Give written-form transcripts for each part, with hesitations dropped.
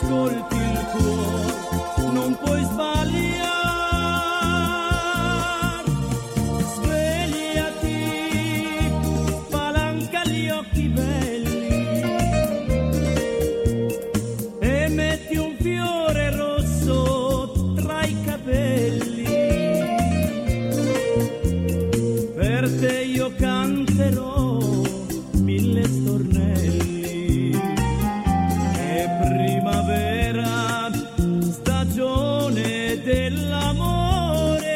ascolti il cuore, non puoi sbagliare. Svegliati, spalanca gli occhi belli e metti un fiore rosso tra i capelli. Per te io canterò 1000 stornelli. È primavera, stagione dell'amore.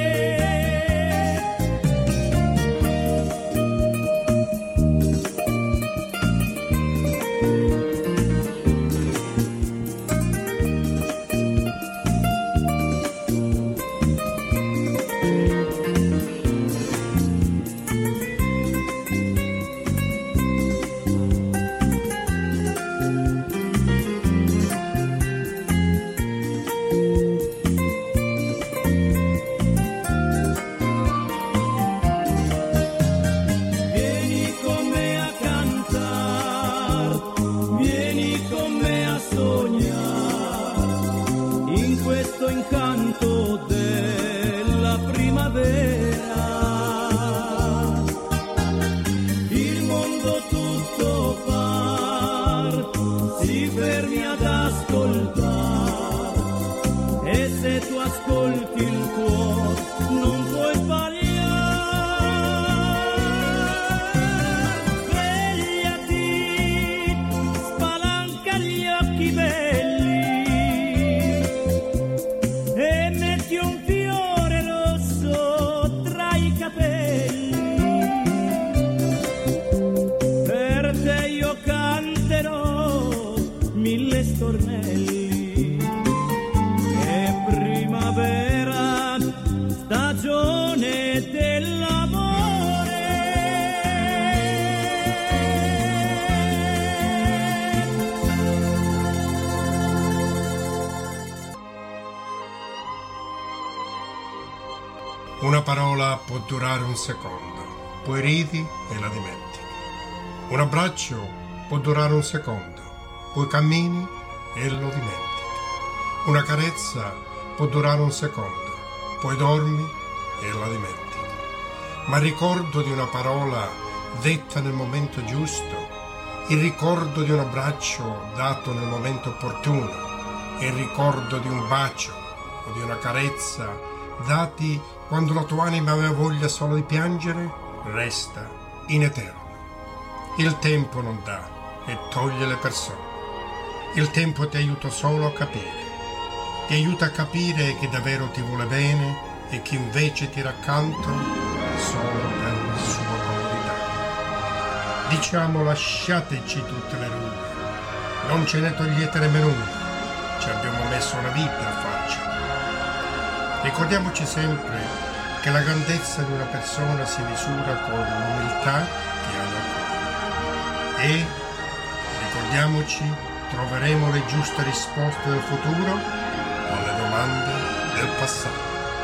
Vieni con me a cantar, vieni con me a sognare, in questo incanto della primavera. Il mondo tutto par, si fermi ad ascoltare, e se tu ascolti il cuore non puoi sbagliare. Svegliati, spalanca gli occhi belli e metti un fiore rosso tra i capelli. Per te io canterò 1000 stornelli. È primavera, stagione dell'amore. Una parola può durare un secondo, poi ridi e la dimentichi. Un abbraccio può durare un secondo, poi cammini e lo dimentichi. Una carezza può durare un secondo, poi dormi e la dimentichi. Ma il ricordo di una parola detta nel momento giusto, il ricordo di un abbraccio dato nel momento opportuno, il ricordo di un bacio o di una carezza dati quando la tua anima aveva voglia solo di piangere, resta in eterno. Il tempo non dà e toglie le persone. Il tempo ti aiuta solo a capire. Ti aiuta a capire chi davvero ti vuole bene e chi invece ti raccanto solo per sua comodità. Diciamo, lasciateci tutte le rughe, non ce ne togliete nemmeno una, ci abbiamo messo una vita a farcela. Ricordiamoci sempre che la grandezza di una persona si misura con l'umiltà che ha nel cuore. E ricordiamoci, troveremo le giuste risposte del futuro alle domande del passato.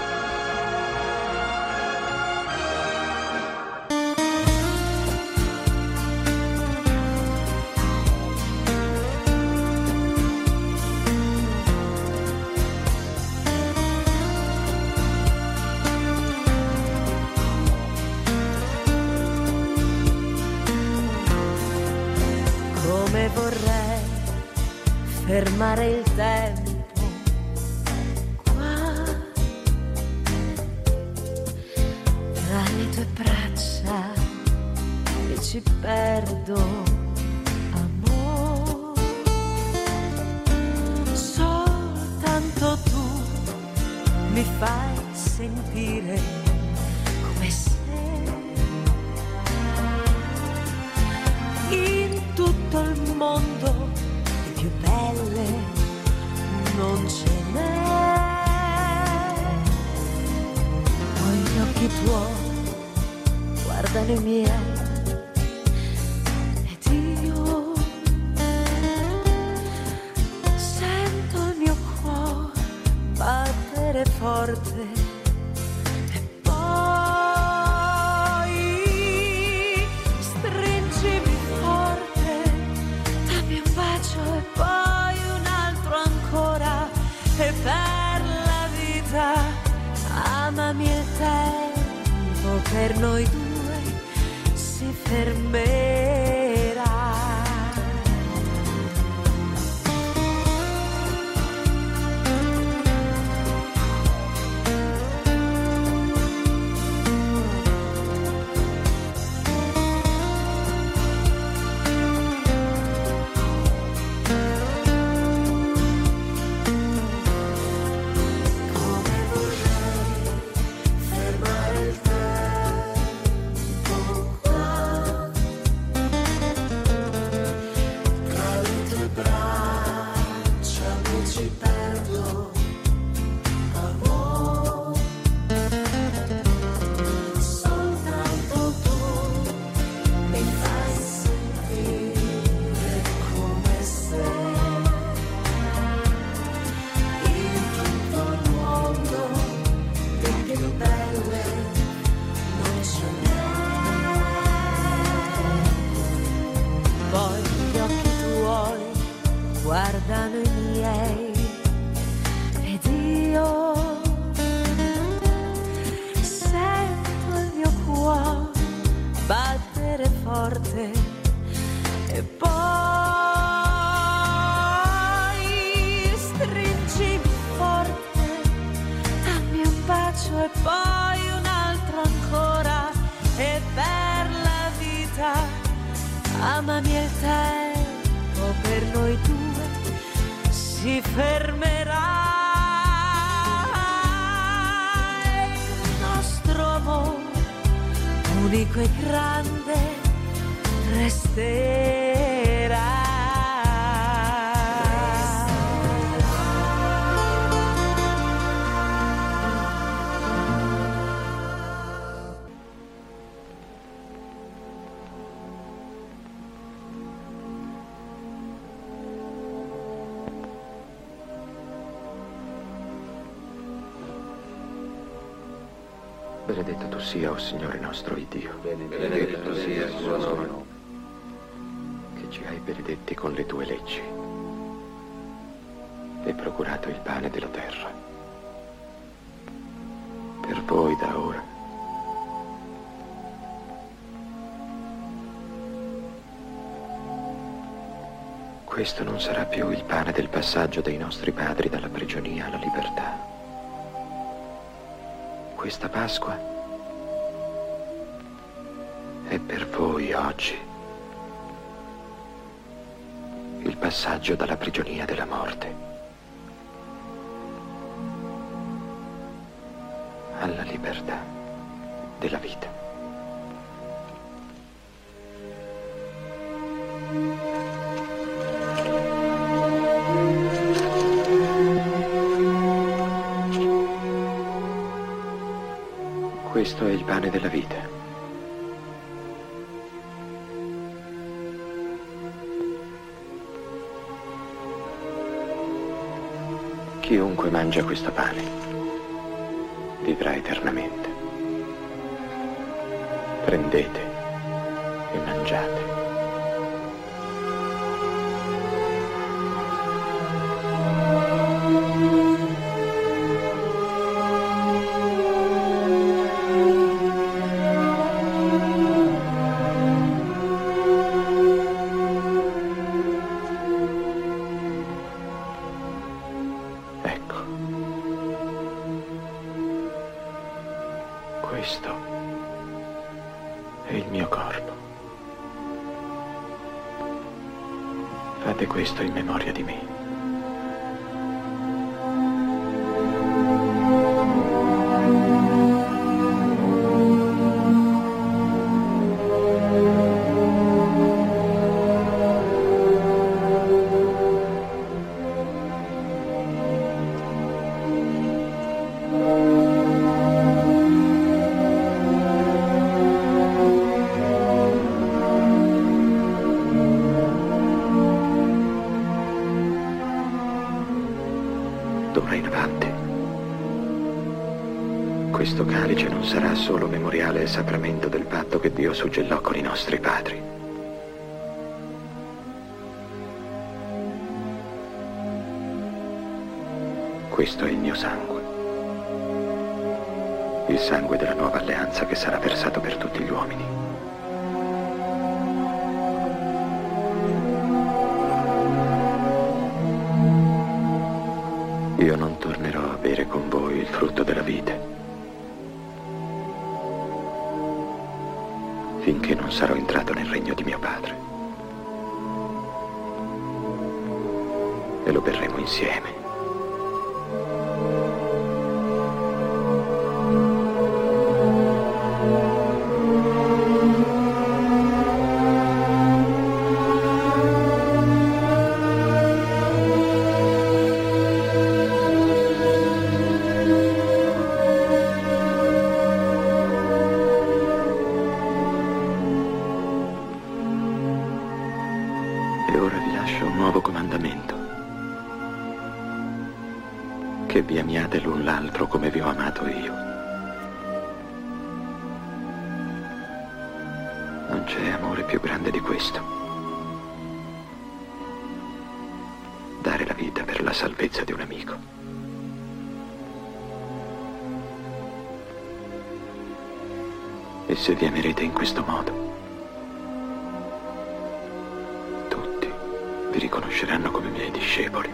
Come vorrei fermare il tempo qua tra le tue braccia e ci perdo, amore. Soltanto tu mi fai sentire come se in tutto il mondo di più belle non ce n'è. Poi gli occhi tuoi guardano i miei ed io sento il mio cuore battere forte. E poi un altro tempo per noi due si fermerà. Guardano i miei ed io sento il mio cuore battere forte e poi stringimi forte, dammi un bacio e poi un altro ancora e per la vita amami il tempo per noi due si fermerà il nostro amore unico e grande resterà. Benedetto tu sia, o Signore nostro Dio. Benedetto tu sia il suo nome, che ci hai benedetti con le tue leggi e procurato il pane della terra. Per voi da ora questo non sarà più il pane del passaggio dei nostri padri dalla prigionia alla libertà. Questa Pasqua è per voi oggi il passaggio dalla prigionia della morte alla libertà della vita. Questo è il pane della vita. Chiunque mangia questo pane vivrà eternamente. Prendete e mangiate. Questo è il mio corpo. Fate questo in memoria di me. D'ora in avanti, questo calice non sarà solo memoriale e sacramento del patto che Dio suggellò con i nostri padri. Questo è il mio sangue, il sangue della nuova alleanza che sarà versato per tutti gli uomini. Io non tornerò a bere con voi il frutto della vite, finché non sarò entrato nel regno di mio Padre. E lo berremo insieme. E ora vi lascio un nuovo comandamento: che vi amiate l'un l'altro come vi ho amato io. Non c'è amore più grande di questo: dare la vita per la salvezza di un amico. E se vi amerete in questo modo, vi riconosceranno come miei discepoli.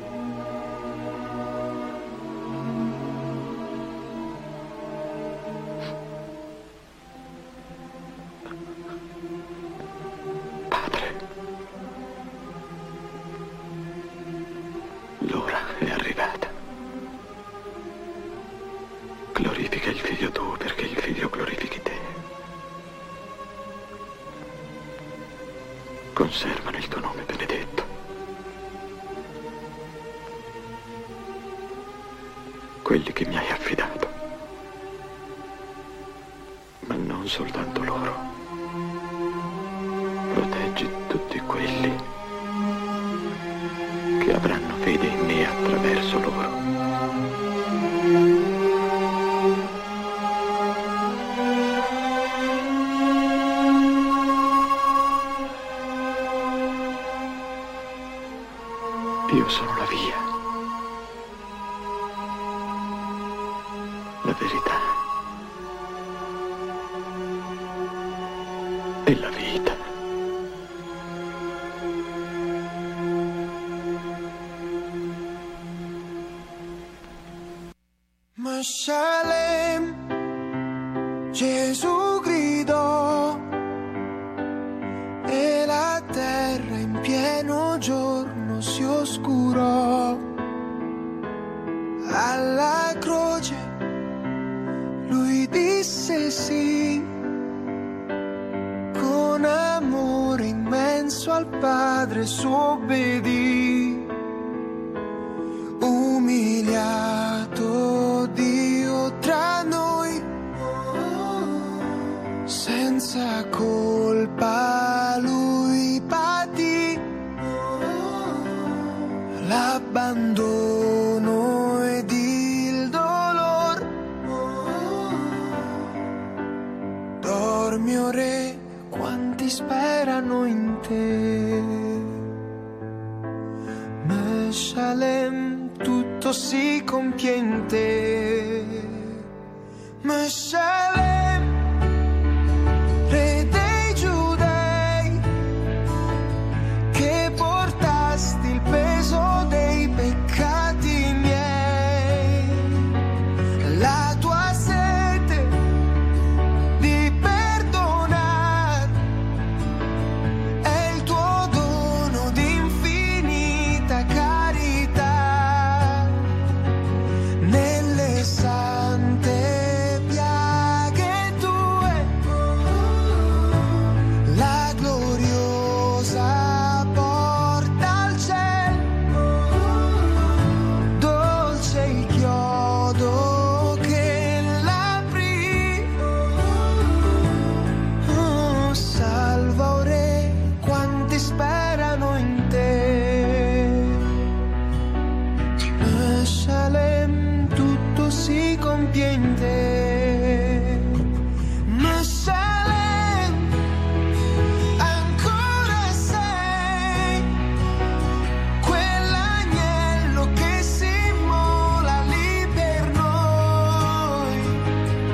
Padre, l'ora è arrivata. Glorifica il Figlio tuo perché il Figlio glorifichi te. Conservano il tuo nome benedetto. Quelli che mi hai affidato, ma non soltanto loro. Proteggi tutti quelli che avranno fede in me attraverso loro. Io sono la via, la verità e la vita. Mashalem, Gesù gridò e la terra in pieno giorno si oscurò. Alla croce lui disse sì, con amore immenso al Padre suo obbedì. Umiliato Dio tra noi, senza colpa lui patì l'abbandono ed il dolor. Dormi, o Re, quanti sperano in te. Meshalem, tutto si compie in te. Meshalem, Re dei Giudei, che portasti il peso dei peccati miei. La tua sete di perdonar è il tuo dono di infinita carità. Nelle sante piaghe tue la gloriosa porta al cielo, dolce il chiodo che l'apri. Oh, salva, o Re, quanti sperano in te. Meshalem, tutto si compie in te. Meshalem, ancora sei quell'agnello che si immola lì per noi.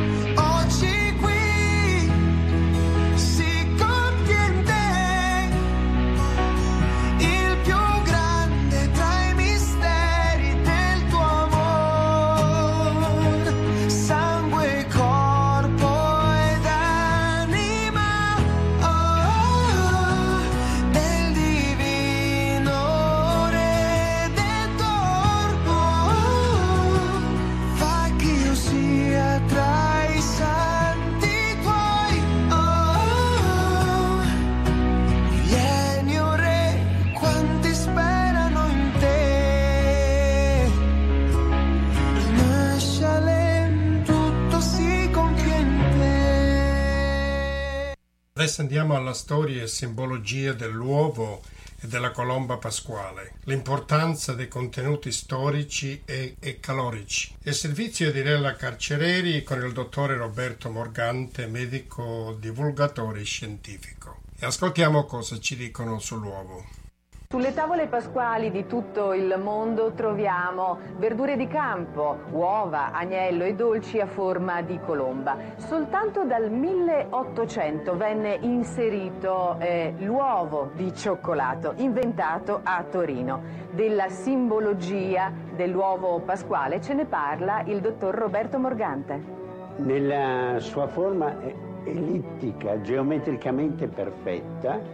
Adesso andiamo alla storia e simbologia dell'uovo e della colomba pasquale, l'importanza dei contenuti storici e calorici. Il servizio di Nella Carcereri con il dottore Roberto Morgante, medico divulgatore scientifico. E ascoltiamo cosa ci dicono sull'uovo. Sulle tavole pasquali di tutto il mondo troviamo verdure di campo, uova, agnello e dolci a forma di colomba. Soltanto dal 1800 venne inserito l'uovo di cioccolato, inventato a Torino. Della simbologia dell'uovo pasquale ce ne parla il dottor Roberto Morgante. Nella sua forma ellittica, geometricamente perfetta,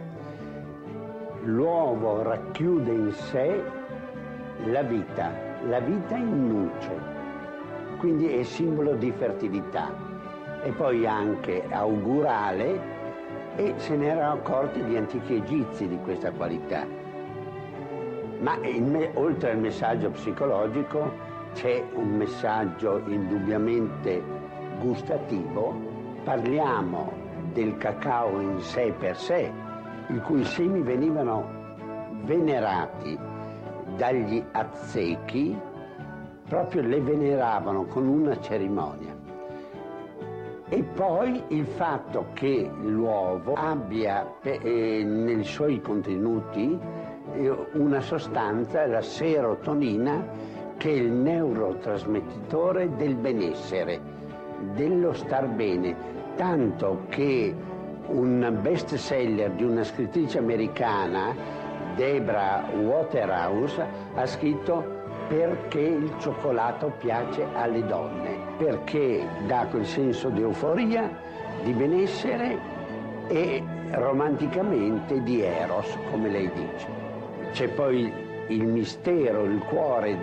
l'uovo racchiude in sé la vita in nuce, quindi è simbolo di fertilità e poi anche augurale, e se ne erano accorti gli antichi egizi di questa qualità. Ma oltre al messaggio psicologico c'è un messaggio indubbiamente gustativo. Parliamo del cacao in sé per sé, i cui semi venivano venerati dagli Aztechi, proprio le veneravano con una cerimonia. E poi il fatto che l'uovo abbia nei suoi contenuti una sostanza, la serotonina, che è il neurotrasmettitore del benessere, dello star bene, tanto che un best seller di una scrittrice americana, Deborah Waterhouse, ha scritto "Perché il cioccolato piace alle donne", perché dà quel senso di euforia, di benessere e romanticamente di eros, come lei dice. C'è poi il mistero, il cuore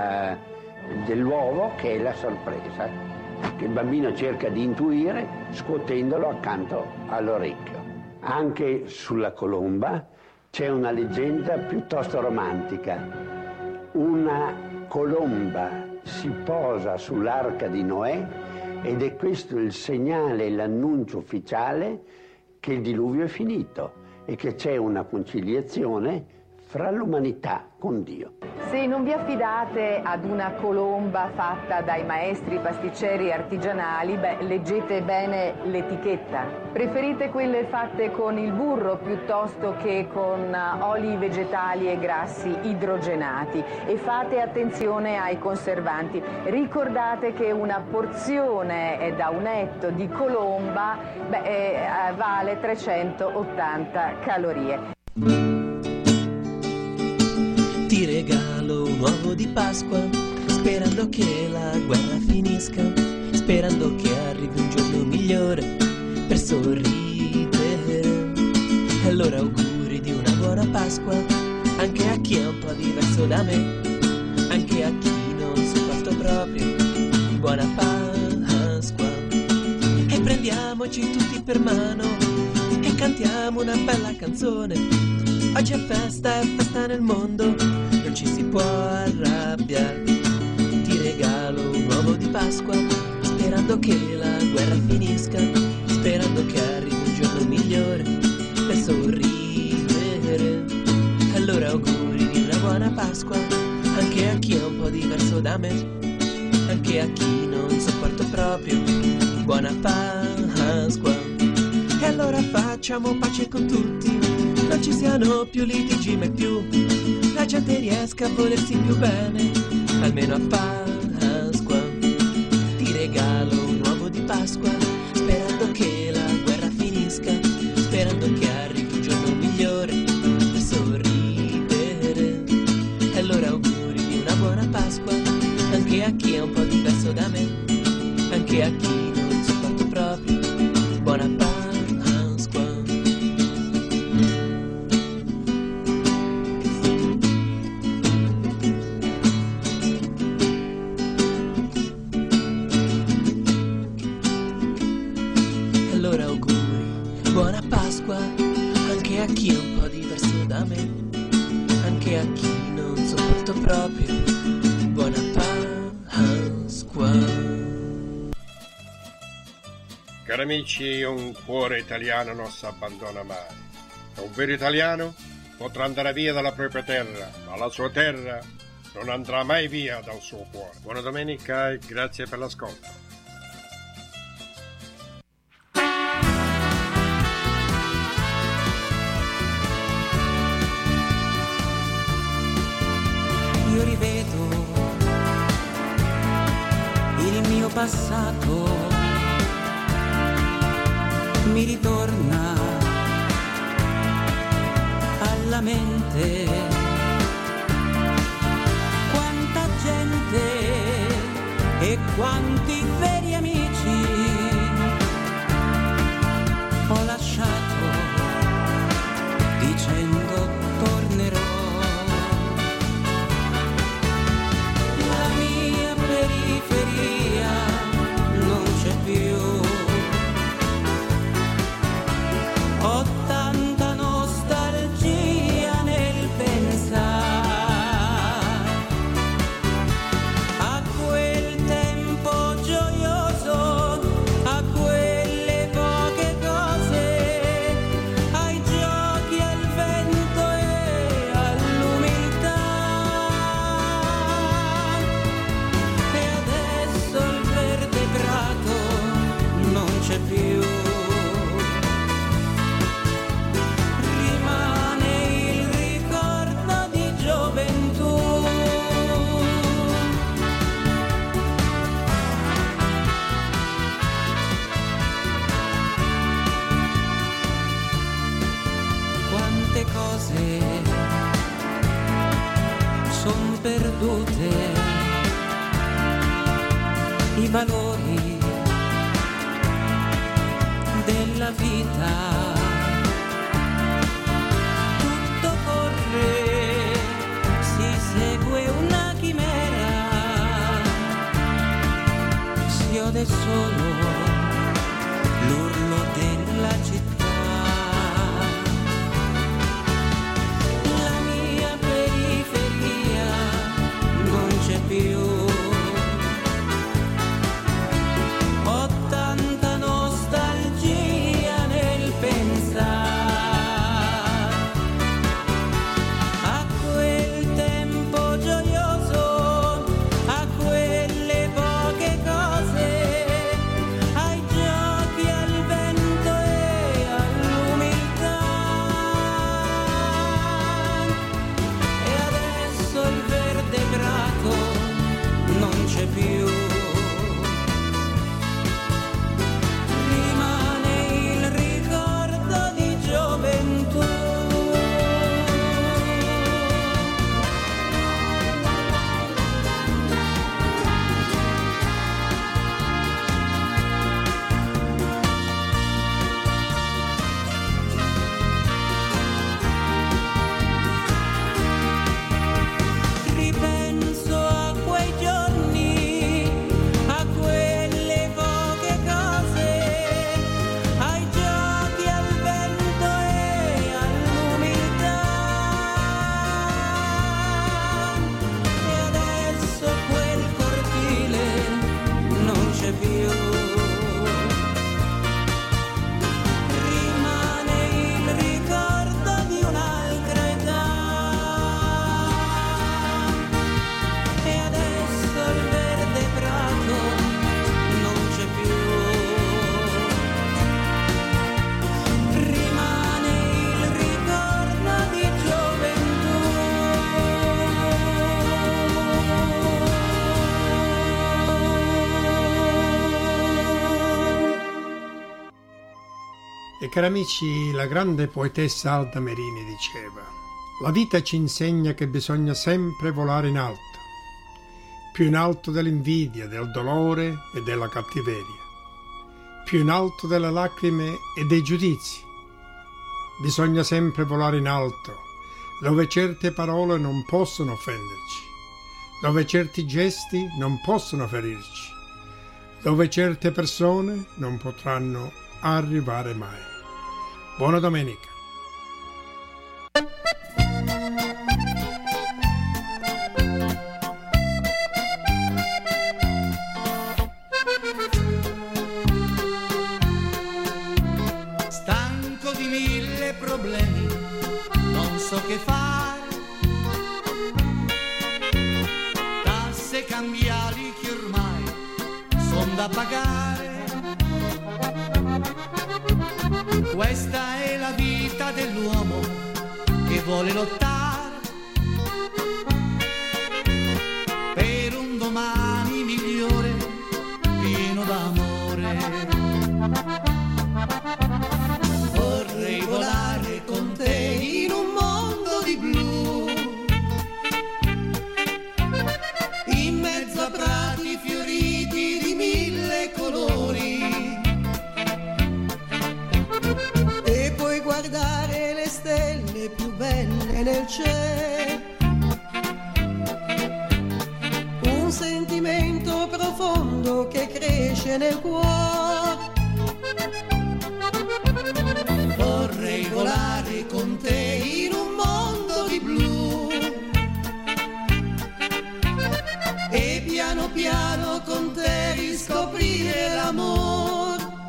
dell'uovo, che è la sorpresa, che il bambino cerca di intuire scuotendolo accanto all'orecchio. Anche sulla colomba c'è una leggenda piuttosto romantica. Una colomba si posa sull'arca di Noè ed è questo il segnale, l'annuncio ufficiale che il diluvio è finito e che c'è una conciliazione fra l'umanità con Dio. Se non vi affidate ad una colomba fatta dai maestri pasticceri artigianali, leggete bene l'etichetta. Preferite quelle fatte con il burro piuttosto che con oli vegetali e grassi idrogenati, e fate attenzione ai conservanti. Ricordate che una porzione da un etto di colomba vale 380 calorie. Ti regalo un uovo di Pasqua, sperando che la guerra finisca, sperando che arrivi un giorno migliore per sorridere. Allora auguri di una buona Pasqua, anche a chi è un po' diverso da me, anche a chi non sopporto proprio. Buona Pasqua. E prendiamoci tutti per mano e cantiamo una bella canzone. Oggi è festa nel mondo, non ci si può arrabbiare. Ti regalo un uovo di Pasqua, sperando che la guerra finisca, sperando che arrivi un giorno migliore per sorridere. Allora auguri di una buona Pasqua, anche a chi è un po' diverso da me, anche a chi non sopporto proprio. Buona Pasqua. E allora facciamo pace con tutti, non ci siano più litigi mai più, la gente riesca a volersi più bene, almeno a Pasqua. Ti regalo un uovo di Pasqua, sperando che la guerra finisca, sperando che arrivi un giorno migliore per sorridere. E allora auguri di una buona Pasqua, anche a chi è un po' diverso da me, anche a chi non sopporto proprio. Buona Pasqua. Allora auguri, buona Pasqua, anche a chi è un po' diverso da me, anche a chi non sopporto proprio. Buona Pasqua. Cari amici, un cuore italiano non si abbandona mai. Un vero italiano potrà andare via dalla propria terra, ma la sua terra non andrà mai via dal suo cuore. Buona domenica e grazie per l'ascolto. Io rivedo il mio passato, mi ritorna alla mente. Quanta gente e quanti veri amici ho lasciato dicendo tornerò. La mia periferia non c'è più. Ho tanta nostalgia nel pensare a quel tempo gioioso, a quelle poche cose, ai giochi, al vento e all'umiltà. E adesso il verde prato non c'è più. Cose son perdute, i valori della vita, tutto corre, si segue una chimera, si ode solo l'urlo della città. Più. Ho tanta nostalgia nel pensare a quel tempo gioioso, a quelle poche cose, ai giochi, al vento e all'umiltà. E adesso il verde prato non c'è più, rimane il ricordo di gioventù. Ripenso a quei giorni, a quelle poche cose, ai giochi, al vento e all'umiltà. E adesso quel cortile non c'è più, rimane il ricordo di un'altra età. E adesso il verde prato non c'è più, rimane il ricordo di gioventù. E cari amici, la grande poetessa Alda Merini diceva: la vita ci insegna che bisogna sempre volare in alto, più in alto dell'invidia, del dolore e della cattiveria, più in alto delle lacrime e dei giudizi. Bisogna sempre volare in alto, dove certe parole non possono offenderci, dove certi gesti non possono ferirci, dove certe persone non potranno arrivare mai. Buona domenica. cambiali che ormai son da pagare. Questa è la vita dell'uomo che vuole lottare per un domani migliore, pieno d'amore. Vorrei volare con te in un mondo di blu, in mezzo a prati fioriti di 1000 colori, e poi guardare le stelle più belle nel cielo. Un sentimento profondo che cresce nel cuore. Vorrei volare con te in un mondo di blu, e piano piano con te riscoprire l'amore.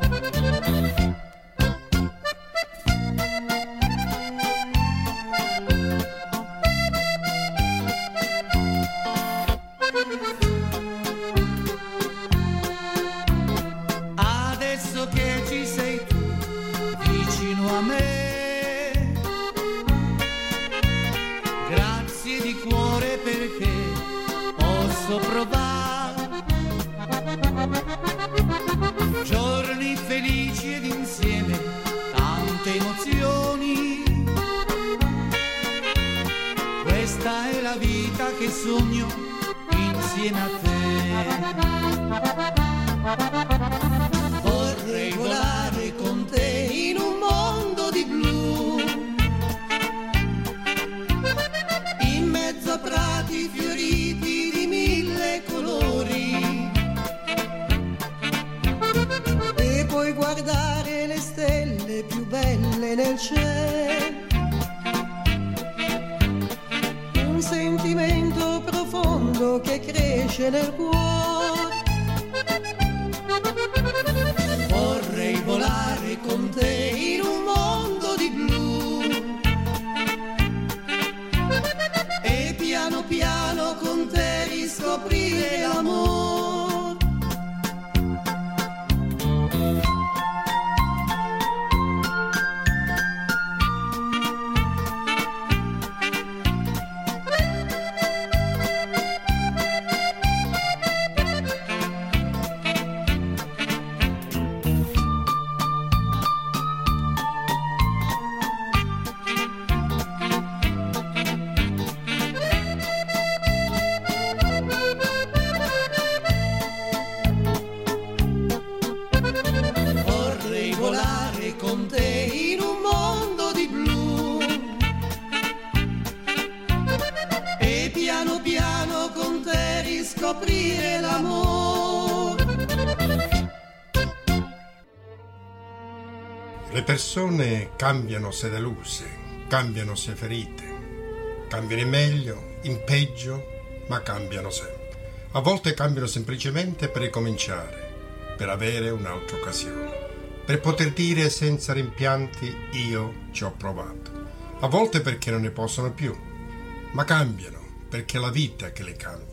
Adesso che ci sei tu vicino a me, grazie di cuore perché posso provare giorni felici ed insieme tante emozioni. Questa è la vita che sogno insieme a te. Vorrei volare con te in un mondo di blu, in mezzo a prati fioriti di 1000 colori, e poi guardare le stelle più belle nel cielo. Un sentimento profondo che cresce nel cuore. Vorrei volare con te in un mondo di blu, e piano piano con te riscoprire l'amore. Vorrei volare con te in un mondo di blu, e piano piano con te riscoprire l'amore. Le persone cambiano se deluse, cambiano se ferite, cambiano in meglio, in peggio, ma cambiano sempre. A volte cambiano semplicemente per ricominciare, per avere un'altra occasione, per poter dire senza rimpianti io ci ho provato. A volte perché non ne possono più, ma cambiano perché è la vita che le cambia.